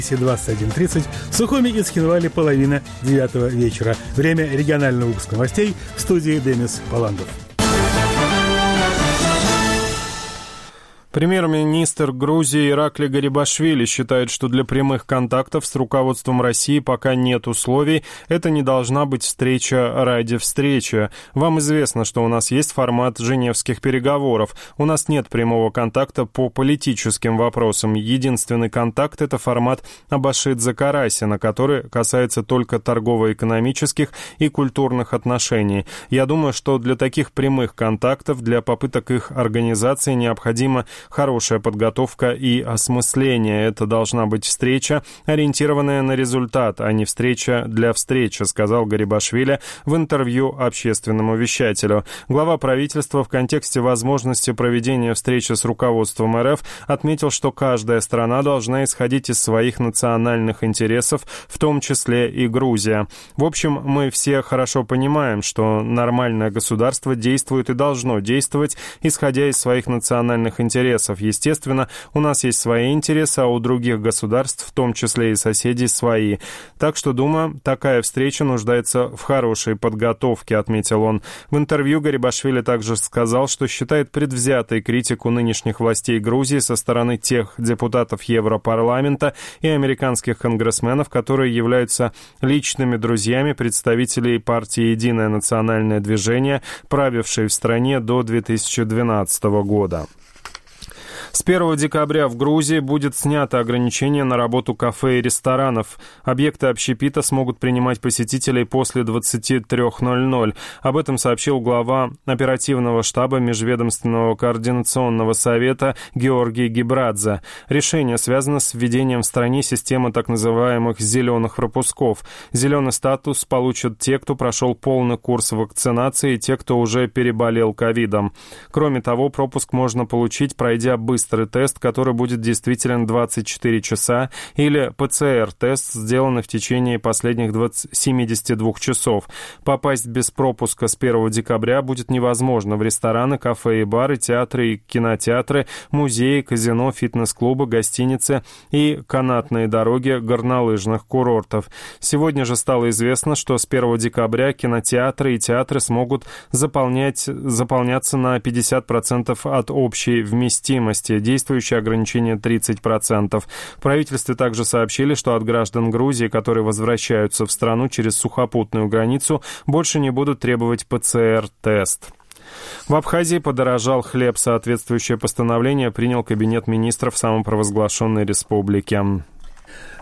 21:30, в Сухуми и Цхинвале 8:30 вечера. Время регионального выпуска новостей, в студии Денис Паландов. Премьер-министр Грузии Иракли Гарибашвили считает, что для прямых контактов с руководством России пока нет условий. Это не должна быть встреча ради встречи. Вам известно, что у нас есть формат женевских переговоров. У нас нет прямого контакта по политическим вопросам. Единственный контакт – это формат Абашидзе-Карасина, который касается только торгово-экономических и культурных отношений. Я думаю, что для таких прямых контактов, для попыток их организации необходимо хорошая подготовка и осмысление. Это должна быть встреча, ориентированная на результат, а не встреча для встречи, сказал Гарибашвили в интервью общественному вещателю. Глава правительства в контексте возможности проведения встречи с руководством РФ отметил, что каждая страна должна исходить из своих национальных интересов, в том числе и Грузия. В общем, мы все хорошо понимаем, что нормальное государство действует и должно действовать, исходя из своих национальных интересов. Естественно, у нас есть свои интересы, а у других государств, в том числе и соседей, свои. Так что, думаю, такая встреча нуждается в хорошей подготовке, отметил он. В интервью Гарибашвили также сказал, что считает предвзятой критику нынешних властей Грузии со стороны тех депутатов Европарламента и американских конгрессменов, которые являются личными друзьями представителей партии «Единое национальное движение», правившей в стране до 2012 года. С 1 декабря в Грузии будет снято ограничение на работу кафе и ресторанов. Объекты общепита смогут принимать посетителей после 23:00. Об этом сообщил глава оперативного штаба Межведомственного координационного совета Георгий Гибрадзе. Решение связано с введением в стране системы так называемых «зеленых пропусков». Зеленый статус получат те, кто прошел полный курс вакцинации, и те, кто уже переболел ковидом. Кроме того, пропуск можно получить, пройдя быстрый тест, который будет действителен 24 часа, или ПЦР-тест, сделанный в течение последних 72 часов. Попасть без пропуска с 1 декабря будет невозможно в рестораны, кафе и бары, театры и кинотеатры, музеи, казино, фитнес-клубы, гостиницы и канатные дороги горнолыжных курортов. Сегодня же стало известно, что с 1 декабря кинотеатры и театры смогут заполняться на 50% от общей вместимости. Действующее ограничение 30%. В правительстве также сообщили, что от граждан Грузии, которые возвращаются в страну через сухопутную границу, больше не будут требовать ПЦР-тест. В Абхазии подорожал хлеб. Соответствующее постановление принял Кабинет министров самопровозглашенной республики.